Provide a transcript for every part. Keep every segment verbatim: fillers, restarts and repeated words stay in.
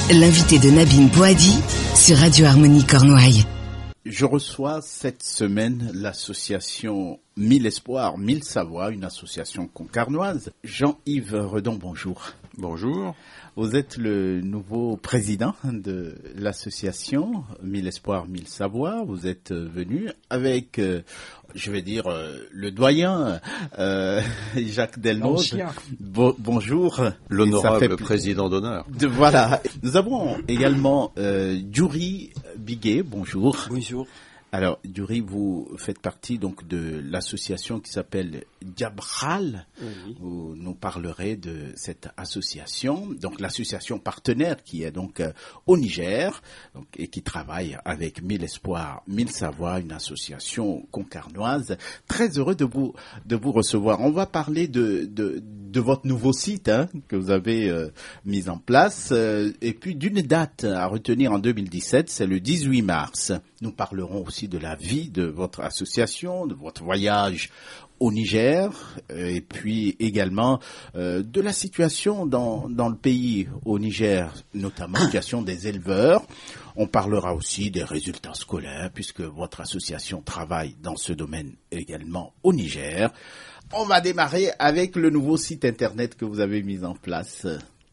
L'invité de Nabine Bouhadi sur Radio Harmonie Cornouailles. Je reçois cette semaine l'association Mille Espoirs, Mille Savoirs, une association concarnoise. Jean-Yves Redon, bonjour. Bonjour. Vous êtes le nouveau président de l'association Mille Espoirs, Mille Savoirs. Vous êtes venu avec, euh, je vais dire, euh, le doyen euh, Jacques Delnoz. Bo- bonjour. L'honorable président d'honneur. De, voilà. Nous avons également euh, Djouri Biguet. Bonjour. Bonjour. Alors, Djouri, vous faites partie donc de l'association qui s'appelle Djabral. Oui. Vous nous parlerez de cette association, donc l'association partenaire qui est donc euh, au Niger donc, et qui travaille avec Mille Espoirs, Mille Savoirs, une association concarnoise. Très heureux de vous de vous recevoir. On va parler de de, de votre nouveau site hein, que vous avez euh, mis en place euh, et puis d'une date à retenir en deux mille dix-sept, c'est le dix-huit mars. Nous parlerons aussi de la vie de votre association, de votre voyage au Niger, et puis également euh, de la situation dans, dans le pays au Niger, notamment la situation des éleveurs. On parlera aussi des résultats scolaires, puisque votre association travaille dans ce domaine également au Niger. On va démarrer avec le nouveau site internet que vous avez mis en place,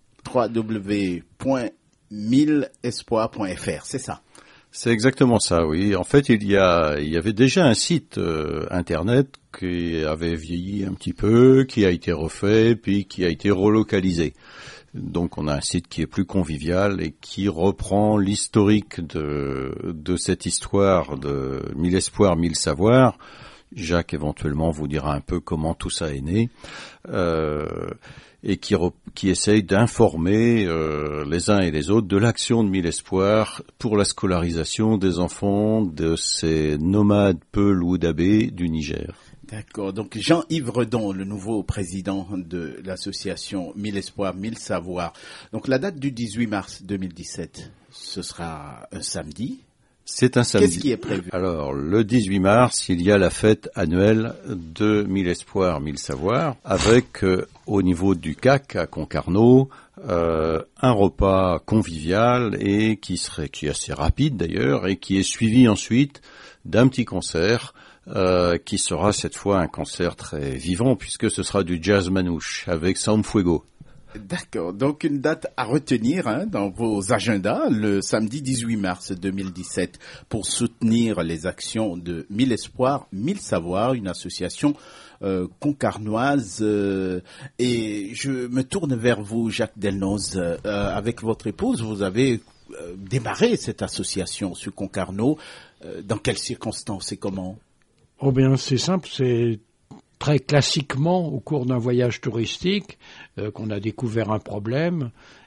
w w w point mille espoirs point f r, c'est ça? C'est exactement ça, oui. En fait, il y a, il y avait déjà un site euh, internet qui avait vieilli un petit peu, qui a été refait, puis qui a été relocalisé. Donc, on a un site qui est plus convivial et qui reprend l'historique de de cette histoire de Mille Espoirs, Mille Savoirs. Jacques, éventuellement, vous dira un peu comment tout ça est né. Euh, et qui, re, qui essaye d'informer euh, les uns et les autres de l'action de Mille Espoirs pour la scolarisation des enfants de ces nomades Peul ou Dabé du Niger. D'accord. Donc Jean-Yves Redon, le nouveau président de l'association Mille Espoirs, Mille Savoirs. Donc la date du dix-huit mars deux mille dix-sept, ce sera un samedi. C'est un samedi. Qu'est-ce qui est prévu? Alors, le dix-huit mars, il y a la fête annuelle de Mille Espoirs, Mille Savoirs, avec, euh, au niveau du C A C à Concarneau, euh, un repas convivial et qui serait, qui est assez rapide d'ailleurs, et qui est suivi ensuite d'un petit concert, euh, qui sera cette fois un concert très vivant, puisque ce sera du jazz manouche avec Sound Fuego. D'accord, donc une date à retenir hein, dans vos agendas, le samedi dix-huit mars deux mille dix-sept, pour soutenir les actions de Mille Espoirs, Mille Savoirs, une association euh, concarnoise. Euh, et je me tourne vers vous, Jacques Delnoz. Euh, avec votre épouse, vous avez euh, démarré cette association sur Concarneau. Euh, dans quelles circonstances et comment? Oh bien, c'est simple, c'est... Très classiquement, au cours d'un voyage touristique, euh, qu'on a découvert un problème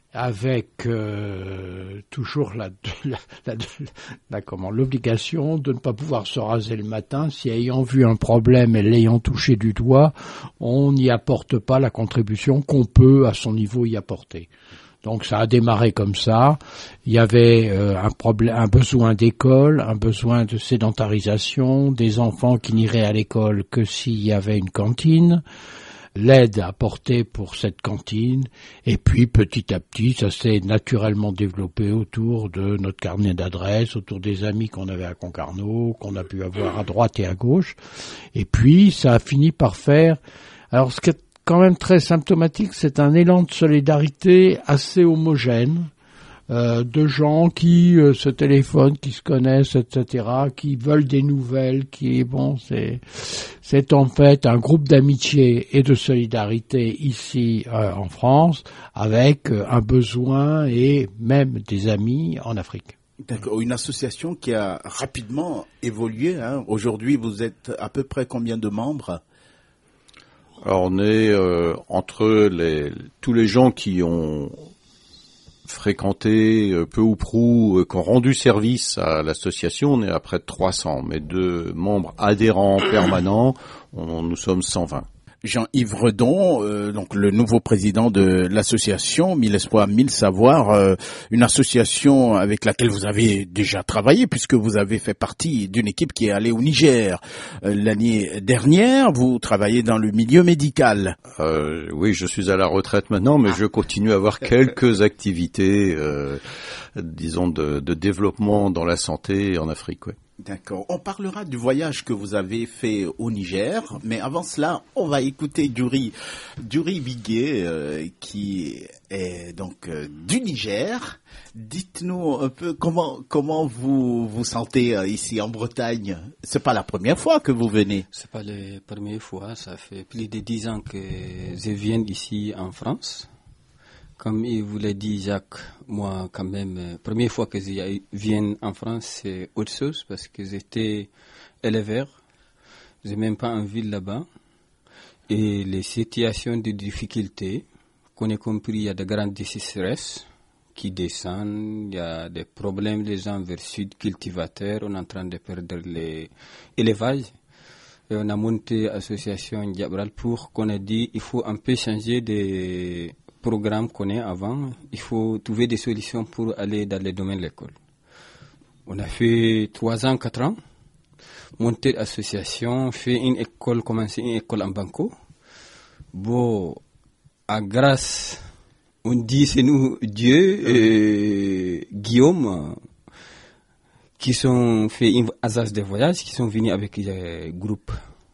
avec euh, toujours la, la, la, la, comment, l'obligation de ne pas pouvoir se raser le matin si, ayant vu un problème et l'ayant touché du doigt, on n'y apporte pas la contribution qu'on peut à son niveau y apporter. Donc ça a démarré comme ça. Il y avait euh, un problème, un besoin d'école, un besoin de sédentarisation, des enfants qui n'iraient à l'école que s'il y avait une cantine, l'aide apportée pour cette cantine, et puis petit à petit, ça s'est naturellement développé autour de notre carnet d'adresses, autour des amis qu'on avait à Concarneau, qu'on a pu avoir à droite et à gauche, et puis ça a fini par faire. Alors ce qui est quand même très symptomatique, c'est un élan de solidarité assez homogène, euh, de gens qui euh, se téléphonent, qui se connaissent, et cetera, qui veulent des nouvelles, qui, bon, c'est, c'est en fait un groupe d'amitié et de solidarité ici euh, en France, avec euh, un besoin et même des amis en Afrique. D'accord, une association qui a rapidement évolué. Hein. Aujourd'hui, vous êtes à peu près combien de membres? Alors on est euh, entre les tous les gens qui ont fréquenté euh, peu ou prou, euh, qui ont rendu service à l'association, on est à près de trois cents, mais de membres adhérents permanents, on, nous sommes cent vingt. Jean-Yves Redon, euh, donc le nouveau président de l'association Mille Espoirs, Mille Savoirs, euh, une association avec laquelle vous avez déjà travaillé puisque vous avez fait partie d'une équipe qui est allée au Niger euh, l'année dernière. Vous travaillez dans le milieu médical. Euh, oui, je suis à la retraite maintenant, mais je continue à avoir quelques activités, euh, disons, de, de développement dans la santé en Afrique. Ouais. D'accord. On parlera du voyage que vous avez fait au Niger, mais avant cela, on va écouter Duri, Duri Bigué, euh, qui est donc euh, du Niger. Dites-nous un peu comment comment vous vous sentez euh, ici en Bretagne. C'est pas la première fois que vous venez. C'est pas la première fois. Ça fait plus de dix ans que je viens ici en France. Comme il vous l'a dit Jacques, moi quand même, euh, première fois que je viens en France, c'est autre chose parce que j'étais éleveur, j'ai même pas en ville là-bas. Et les situations de difficulté, qu'on ait compris, il y a de grandes sécheresses qui descendent, il y a des problèmes, les gens vers le sud, cultivateurs, on est en train de perdre l'élevage. Et on a monté l'association Diabral pour qu'on ait dit il faut un peu changer de programme qu'on est avant, il faut trouver des solutions pour aller dans les domaines de l'école. On a fait trois ans, quatre ans, monté l'association, fait une école, commencé une école en Banco. Bon, à grâce, on dit c'est nous, Dieu et Guillaume, qui sont fait une agence de voyage, qui sont venus avec le groupe.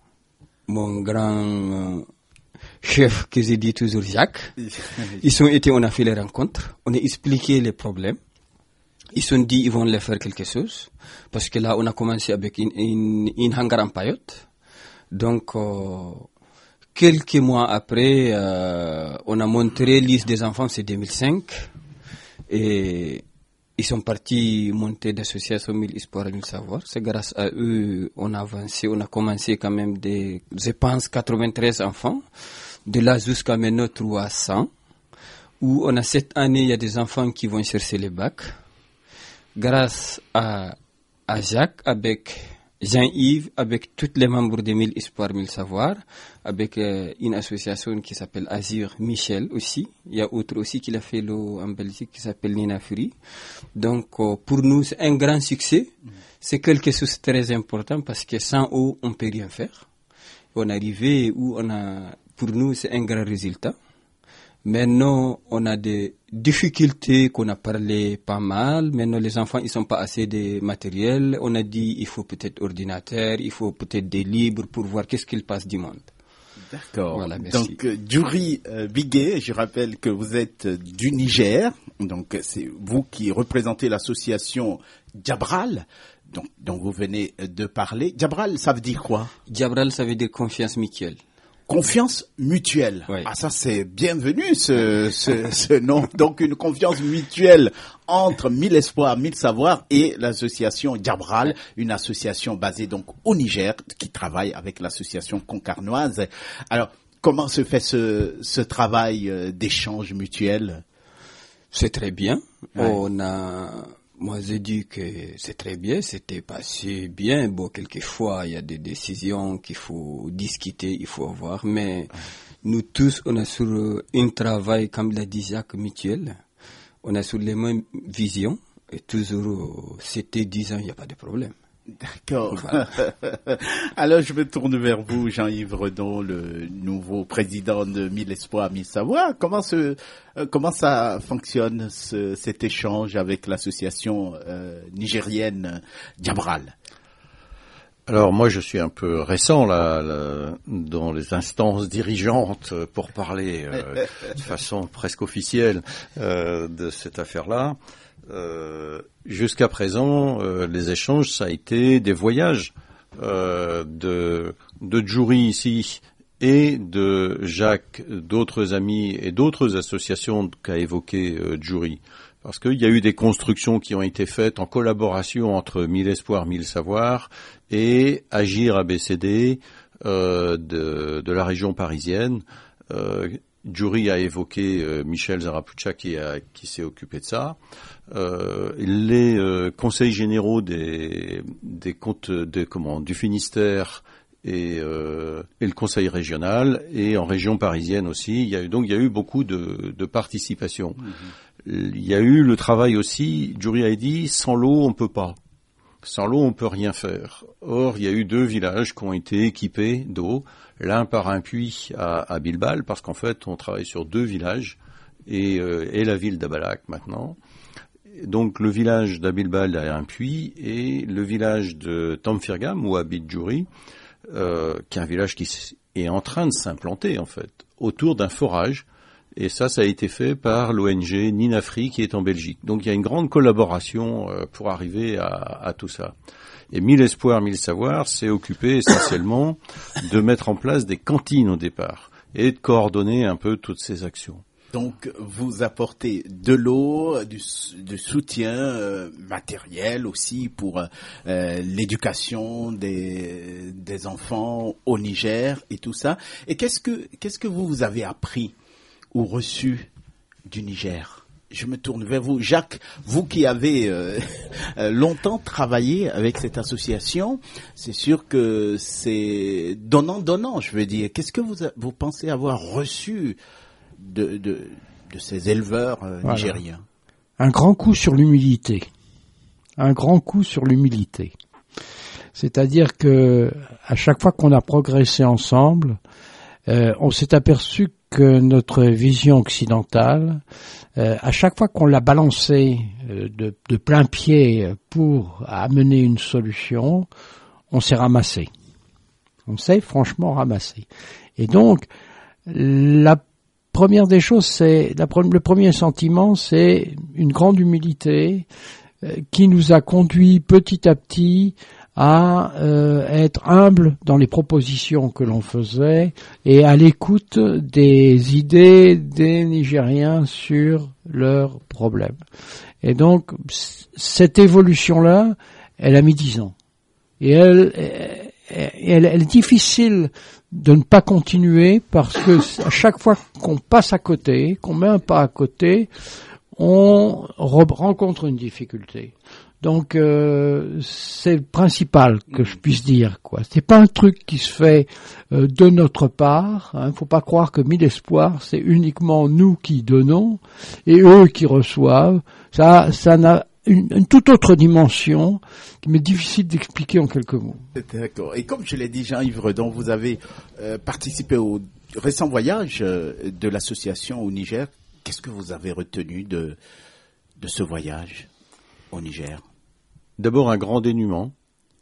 Mon grand chef que j'ai dit toujours Jacques, ils sont été, on a fait les rencontres, on a expliqué les problèmes, ils sont dit ils vont les faire quelque chose, parce que là on a commencé avec une, une, une hangar en paillote, donc euh, quelques mois après, euh, on a montré liste des enfants, c'est deux mille cinq, et ils sont partis monter d'association Mille Espoirs et Mille Savoirs. C'est grâce à eux on a avancé, on a commencé quand même des, je pense, quatre-vingt-treize enfants. De là jusqu'à maintenant trois cents, où on a cette année, il y a des enfants qui vont chercher les bacs. Grâce à, à Jacques, avec Jean-Yves, avec tous les membres de Mille Espoirs, Mille Savoirs, avec euh, une association qui s'appelle Azur Michel aussi. Il y a autre aussi qui l'a fait le, en Belgique qui s'appelle Nina Fury. Donc euh, pour nous, c'est un grand succès. Mmh. C'est quelque chose de très important parce que sans eux, on ne peut rien faire. On est arrivé où on a... Pour nous, c'est un grand résultat. Maintenant, on a des difficultés qu'on a parlé pas mal. Maintenant, les enfants, ils sont pas assez de matériel. On a dit, il faut peut-être ordinateur, il faut peut-être des livres pour voir qu'est-ce qu'il passe du monde. D'accord. Voilà, donc, euh, Duri euh, Bigué, je rappelle que vous êtes euh, du Niger. Donc, c'est vous qui représentez l'association Diabral, donc, dont vous venez de parler. Diabral, ça veut dire quoi? Diabral, ça veut dire confiance mutuelle. Confiance mutuelle. Oui. Ah, ça, c'est bienvenu, ce, ce, ce nom. Donc, une confiance mutuelle entre Mille Espoirs, Mille Savoirs et l'association Diabral, une association basée donc au Niger qui travaille avec l'association concarnoise. Alors, comment se fait ce, ce travail d'échange mutuel? C'est très bien. Ouais. On a... Moi, j'ai dit que c'est très bien, c'était passé bien. Bon, quelquefois, il y a des décisions qu'il faut discuter, il faut voir. Mais nous tous, on est sur un travail, comme l'a dit Jacques, mutuel. On est sur les mêmes visions. Et toujours, c'était dix ans, il n'y a pas de problème. D'accord. Voilà. Alors, je me tourne vers vous, Jean-Yves Redon, le nouveau président de Mille Espoirs, Mille Savoirs. Comment ce, euh, comment ça fonctionne, ce, cet échange avec l'association euh, nigérienne Diabral? Alors moi, je suis un peu récent là, là dans les instances dirigeantes pour parler euh, de façon presque officielle euh, de cette affaire-là. Euh, jusqu'à présent, euh, les échanges, ça a été des voyages euh, de de Djouri ici et de Jacques, d'autres amis et d'autres associations qu'a évoqué euh, Djouri. Parce qu'il y a eu des constructions qui ont été faites en collaboration entre Mille Espoirs, Mille Savoirs et Agir A B C D euh, de, de la région parisienne. Euh, Djouri a évoqué euh, Michel Zarapucha qui, a, qui s'est occupé de ça. Euh, les euh, conseils généraux des, des comptes de, comment, du Finistère et, euh, et le conseil régional, et en région parisienne aussi. Il y a eu, donc il y a eu beaucoup de, de participation. Mmh. Il y a eu le travail aussi, Djouri a dit, sans l'eau on peut pas. Sans l'eau on peut rien faire. Or, il y a eu deux villages qui ont été équipés d'eau, l'un par un puits à, à Bilbal, parce qu'en fait on travaille sur deux villages, et, euh, et la ville d'Abalak maintenant. Donc le village d'Abilbal a un puits, et le village de Tamfirgam, où habite Djouri, euh, qui est un village qui est en train de s'implanter en fait, autour d'un forage, et ça, ça a été fait par l'O N G Ninafri qui est en Belgique. Donc il y a une grande collaboration euh, pour arriver à, à tout ça. Et Mille Espoirs, Mille Savoirs s'est occupé essentiellement de mettre en place des cantines au départ, et de coordonner un peu toutes ces actions. Donc, vous apportez de l'eau, du, du soutien euh, matériel aussi pour euh, l'éducation des, des enfants au Niger et tout ça. Et qu'est-ce que, qu'est-ce que vous, vous avez appris ou reçu du Niger? Je me tourne vers vous, Jacques, vous qui avez euh, longtemps travaillé avec cette association, c'est sûr que c'est donnant-donnant, je veux dire. Qu'est-ce que vous, vous pensez avoir reçu De, de, de ces éleveurs euh, voilà. nigériens? Un grand coup sur l'humilité. Un grand coup sur l'humilité. C'est-à-dire que à chaque fois qu'on a progressé ensemble, euh, on s'est aperçu que notre vision occidentale, euh, à chaque fois qu'on l'a balancée euh, de, de plein pied pour amener une solution, on s'est ramassé. On s'est franchement ramassé. Et donc, la première des choses, c'est la, le premier sentiment, c'est une grande humilité euh, qui nous a conduit petit à petit à euh, être humble dans les propositions que l'on faisait et à l'écoute des idées des Nigériens sur leurs problèmes. Et donc c- cette évolution-là, elle a mis dix ans. Et elle, elle, elle est difficile de ne pas continuer parce que à chaque fois qu'on passe à côté, qu'on met un pas à côté, on re- rencontre une difficulté. Donc euh, c'est le principal que je puisse dire, quoi. C'est pas un truc qui se fait euh, de notre part. Hein. Faut pas croire que Mille Espoirs, c'est uniquement nous qui donnons et eux qui reçoivent. Ça, ça n'a Une, une toute autre dimension qui m'est difficile d'expliquer en quelques mots. D'accord. Et comme je l'ai dit, Jean-Yves Redon, vous avez euh, participé au récent voyage euh, de l'association au Niger. Qu'est-ce que vous avez retenu de, de ce voyage au Niger? D'abord, un grand dénuement.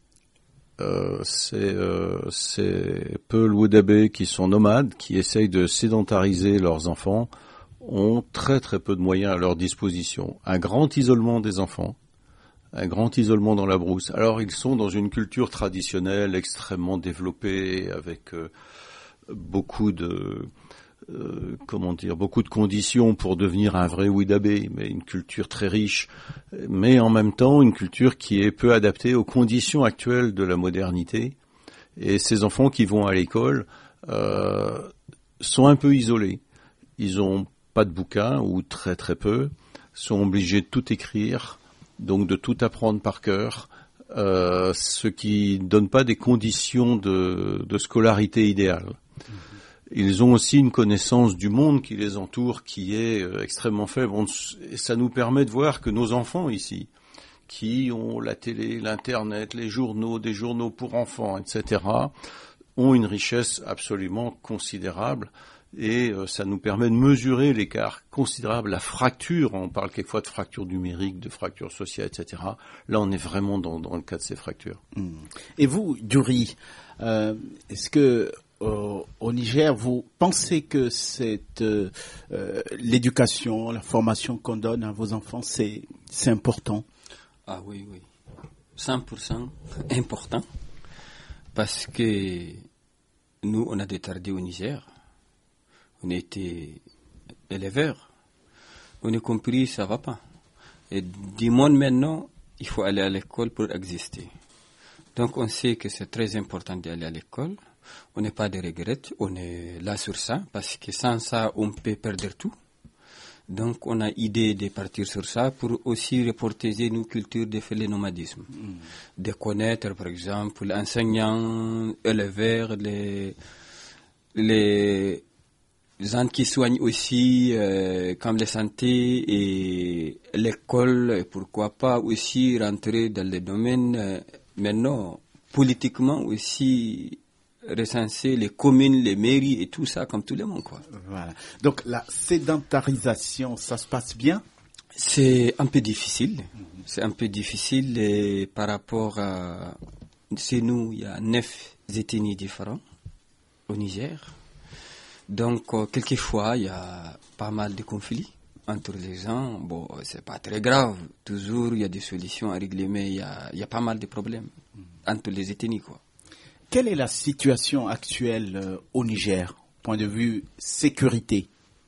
Euh, c'est, euh, c'est Peul Woudabé qui sont nomades, qui essayent de sédentariser leurs enfants, ont très très peu de moyens à leur disposition. Un grand isolement des enfants, un grand isolement dans la brousse. Alors ils sont dans une culture traditionnelle extrêmement développée, avec euh, beaucoup de euh, comment dire, beaucoup de conditions pour devenir un vrai Ouidabé, mais une culture très riche, mais en même temps une culture qui est peu adaptée aux conditions actuelles de la modernité. Et ces enfants qui vont à l'école euh, sont un peu isolés. Ils ont pas de bouquins, ou très très peu, sont obligés de tout écrire, donc de tout apprendre par cœur, euh, ce qui donne pas des conditions de, de scolarité idéales. Mmh. Ils ont aussi une connaissance du monde qui les entoure qui est euh, extrêmement faible. On, et ça nous permet de voir que nos enfants ici, qui ont la télé, l'internet, les journaux, des journaux pour enfants, et cetera, ont une richesse absolument considérable. Et euh, ça nous permet de mesurer l'écart considérable, la fracture, on parle quelquefois de fracture numérique, de fracture sociale, et cetera. Là, on est vraiment dans, dans le cas de ces fractures. Mmh. Et vous, Djouri, euh, est-ce que euh, au Niger, vous pensez que cette euh, l'éducation, la formation qu'on donne à vos enfants, c'est, c'est important? Ah oui, oui, cent pour cent important, parce que nous, on a des tardés au Niger. On était éleveurs. On a compris, ça va pas. Et du monde maintenant, il faut aller à l'école pour exister. Donc on sait que c'est très important d'aller à l'école. On n'est pas de regrets, on est là sur ça, parce que sans ça, on peut perdre tout. Donc, on a idée de partir sur ça pour aussi reporter une culture de faire le nomadisme. Mm. De connaître, par exemple, les enseignants, éleveurs, les, les gens qui soignent aussi, euh, comme la santé et l'école, et pourquoi pas aussi rentrer dans les domaines, euh, maintenant, politiquement aussi, recenser les communes, les mairies et tout ça comme tout le monde, quoi. Voilà. Donc la sédentarisation, ça se passe bien? C'est un peu difficile. Mm-hmm. C'est un peu difficile et par rapport à... Chez nous, il y a neuf ethnies différents au Niger. Donc, euh, quelquefois, il y a pas mal de conflits entre les gens. Bon, c'est pas très grave. Toujours, il y a des solutions à régler, mais il y a, il y a pas mal de problèmes mm-hmm. entre les ethnies, quoi. Quelle est la situation actuelle euh, au Niger, point de vue sécurité?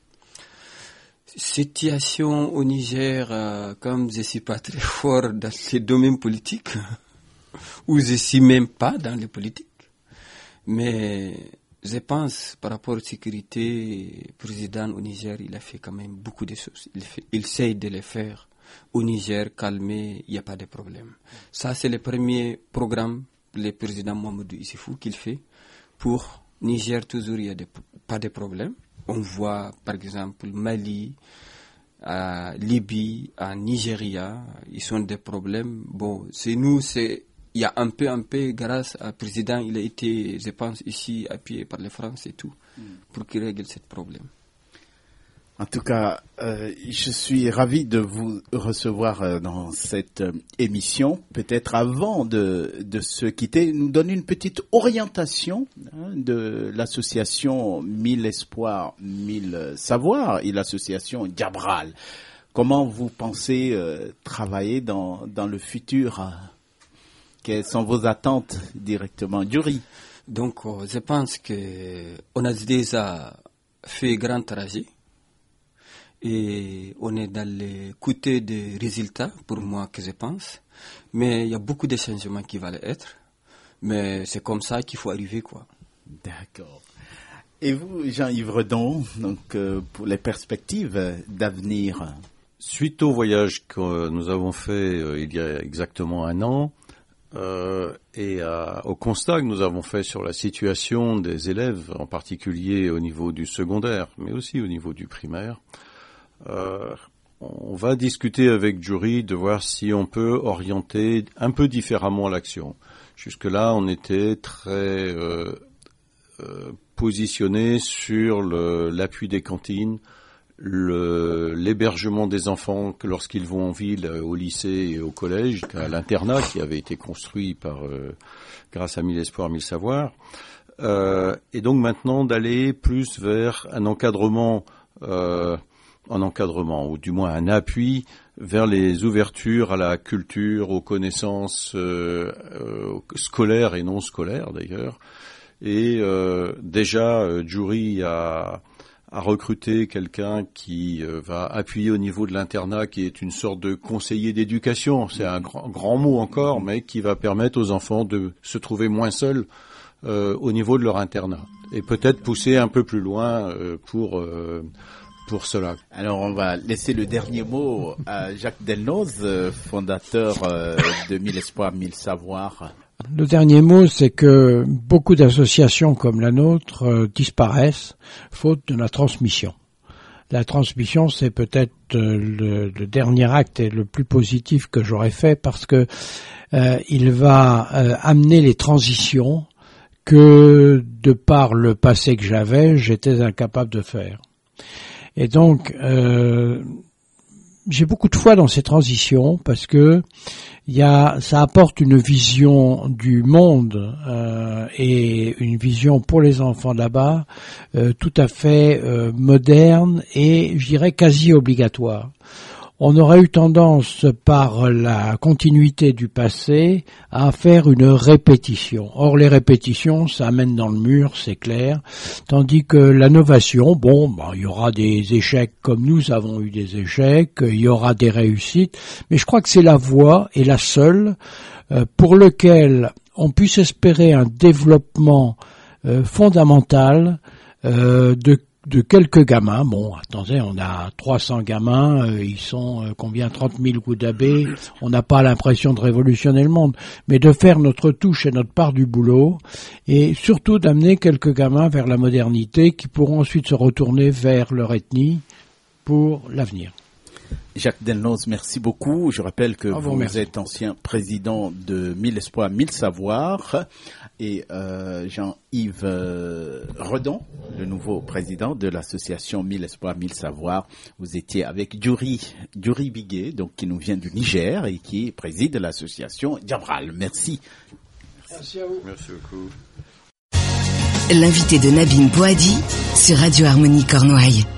Situation au Niger, euh, comme je ne suis pas très fort dans ces domaines politiques, ou je ne suis même pas dans les politiques, mais je pense par rapport à la sécurité, le président au Niger, il a fait quand même beaucoup de choses. Il, fait, il essaie de les faire au Niger, calmer, il n'y a pas de problème. Ça, c'est le premier programme le président Mamadou Issifou qu'il fait pour Niger. Toujours il n'y a des, pas de problème. On voit par exemple Mali, à Libye, à Nigeria, ils ont des problèmes. Bon, c'est nous, c'est il y a un peu, un peu grâce au président, il a été, je pense, ici appuyé par la France et tout, mm. pour qu'il règle ce problème. En tout cas, euh, je suis ravi de vous recevoir euh, dans cette euh, émission. Peut-être avant de, de se quitter, nous donner une petite orientation hein, de l'association Mille Espoirs, Mille Savoirs et l'association Diabral. Comment vous pensez euh, travailler dans, dans le futur hein? Quelles sont vos attentes directement, Djouri? Donc, euh, je pense qu'on a déjà fait grand trajet. Et on est dans le côté des résultats, pour moi, que je pense. Mais il y a beaucoup de changements qui vont être. Mais c'est comme ça qu'il faut arriver, quoi. D'accord. Et vous, Jean-Yves Redon, donc, euh, pour les perspectives d'avenir? Suite au voyage que nous avons fait euh, il y a exactement un an, euh, et à, au constat que nous avons fait sur la situation des élèves, en particulier au niveau du secondaire, mais aussi au niveau du primaire, Euh, on va discuter avec Djouri de voir si on peut orienter un peu différemment l'action. Jusque-là, on était très euh, euh, positionné sur le, l'appui des cantines, le, l'hébergement des enfants que lorsqu'ils vont en ville, au lycée et au collège, à l'internat qui avait été construit par euh, grâce à Mille Espoirs, Mille Savoirs. Euh, et donc maintenant d'aller plus vers un encadrement euh, un encadrement, ou du moins un appui vers les ouvertures à la culture, aux connaissances euh, euh, scolaires et non scolaires d'ailleurs. Et euh, déjà, euh, Djouri a, a recruté quelqu'un qui euh, va appuyer au niveau de l'internat, qui est une sorte de conseiller d'éducation. C'est un grand, grand mot encore, mais qui va permettre aux enfants de se trouver moins seuls euh, au niveau de leur internat. Et peut-être pousser un peu plus loin euh, pour... Euh, pour cela. Alors on va laisser le dernier mot à Jacques Delnoz, fondateur de Mille Espoirs, Mille Savoirs. Le dernier mot, c'est que beaucoup d'associations comme la nôtre euh, disparaissent faute de la transmission. La transmission, c'est peut-être euh, le, le dernier acte et le plus positif que j'aurais fait parce que euh, il va euh, amener les transitions que, de par le passé que j'avais, j'étais incapable de faire. Et donc, euh, j'ai beaucoup de foi dans ces transitions parce que il y a, ça apporte une vision du monde euh, et une vision pour les enfants là-bas euh, tout à fait euh, moderne et, je dirais, quasi obligatoire. On aurait eu tendance, par la continuité du passé, à faire une répétition. Or, les répétitions, ça amène dans le mur, c'est clair. Tandis que l'innovation, bon, ben, il y aura des échecs comme nous avons eu des échecs, il y aura des réussites, mais je crois que c'est la voie, et la seule, euh, pour lequel on puisse espérer un développement euh, fondamental euh, de de quelques gamins. Bon, attendez, on a trois cents gamins, euh, ils sont euh, combien, trente mille Goudabé. On n'a pas l'impression de révolutionner le monde, mais de faire notre touche et notre part du boulot, et surtout d'amener quelques gamins vers la modernité qui pourront ensuite se retourner vers leur ethnie pour l'avenir. Jacques Delnoz, merci beaucoup. Je rappelle que ah, vous, vous êtes ancien président de Mille Espoirs, Mille Savoirs, et euh, Jean-Yves euh, Redon, le nouveau président de l'association Mille Espoirs, Mille Savoirs. Vous étiez avec Djouri, Djouri Bigué, donc qui nous vient du Niger et qui préside l'association Djabral. Merci. Merci à vous. Merci beaucoup. L'invité de Nabine Boadi sur Radio Harmonie Cornouailles.